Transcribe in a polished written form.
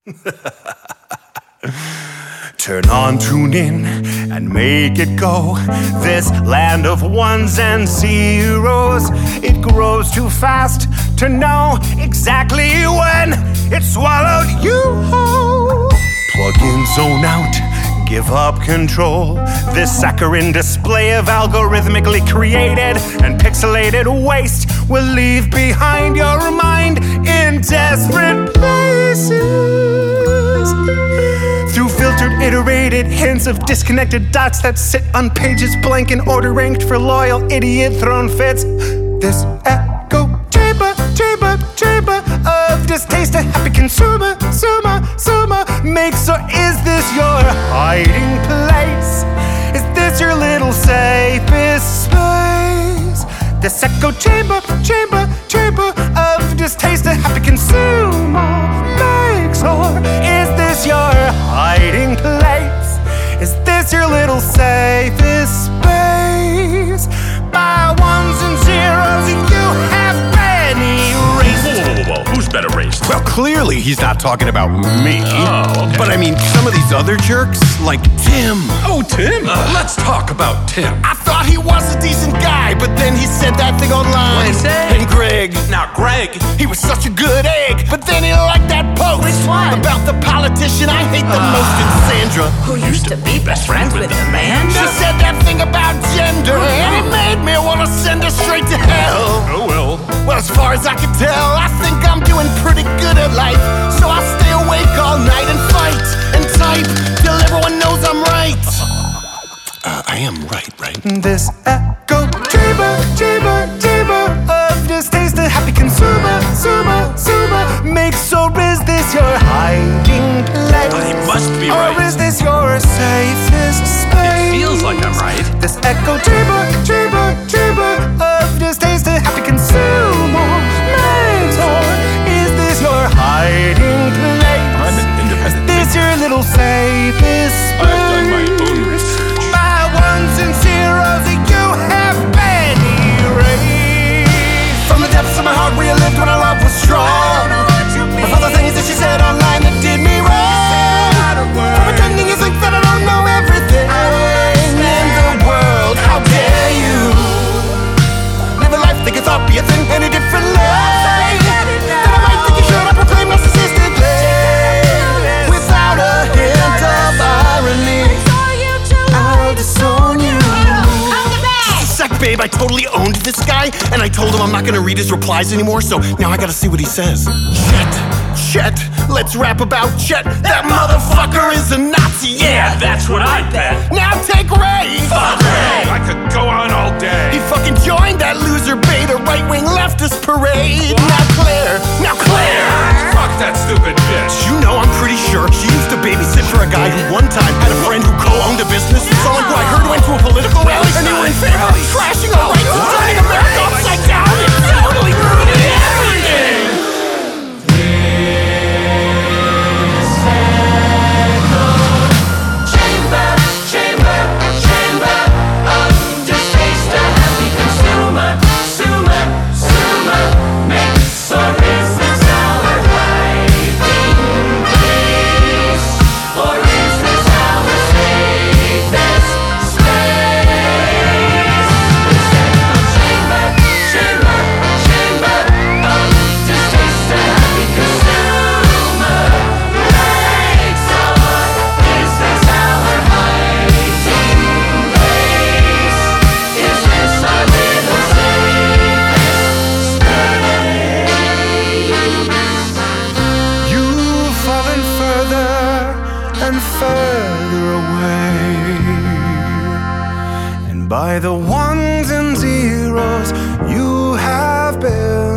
Turn on, tune in, and make it go. This land of ones and zeros, it grows too fast to know exactly when it swallowed you whole. Plug in, zone out, give up control. This saccharine display of algorithmically created and pixelated waste will leave behind your mind in desperate places. Through filtered, iterated hints of disconnected dots that sit on pages blank and order ranked for loyal idiot thrown fits. This echo chamber of distaste a happy consumer, makes, or is this your hiding place? Is this your little safest space? This echo chamber of distaste a happy consumer makes, or is this your hiding place? Is this your little safest space? By ones and zeros, you have been erased. Whoa. Who's been erased? Well, clearly he's not talking about me. Oh, okay. But I mean, some of these other jerks, like Tim. Oh, Tim. Let's talk about Tim. I thought he was a decent guy, but then he said that thing online. What'd he say? And Greg. Now, Greg. He was such a good egg, but then he liked that post. Which one? About the politician I hate the most in Sandra. Who used to be best friends with Amanda? She said that thing about gender, and it made me want to send her straight to hell. Oh, well. Well, as far as I can tell, I think I'm doing pretty good at life. So I stay awake all night and fight and type till everyone knows I'm right. I am right? This echo chamber of distaste a happy consumer makes, or is this your hiding place? He must be Or right. is this your safest space? It feels like I'm right. This echo chamber of distaste a happy consumer makes, or is this your hiding place? I'm an independent Is this your little safest space? I've done my own research. By ones and zeros, you have been erased. From the depths of my heart where you lived when our love was strong. For the things that you said online that did me wrong. For pretending you think that I don't know everything in the world. How dare you live a life think you thought be a thing any different life. That I might think you should have proclaimed narcissistically without a hint of irony. I'll disown you. Just a sec, babe, I totally owned this guy, and I told him I'm not gonna read his replies anymore, so now I gotta see what he says. Chet, let's rap about Chet. That motherfucker is a Nazi, yeah. That's what I bet. Now take Ray. Fuck Ray. I could go on all day. He fucking joined that loser beta right-wing leftist parade. Now Claire. Fuck that stupid bitch. You know, I'm pretty sure she used to babysit for a guy who one time had a friend who co-owned a business with someone who I heard went to a political rally, and they were in favor of trashing our rights and turning America upside down and totally ruining everything. Further away, and by the ones and zeros you have been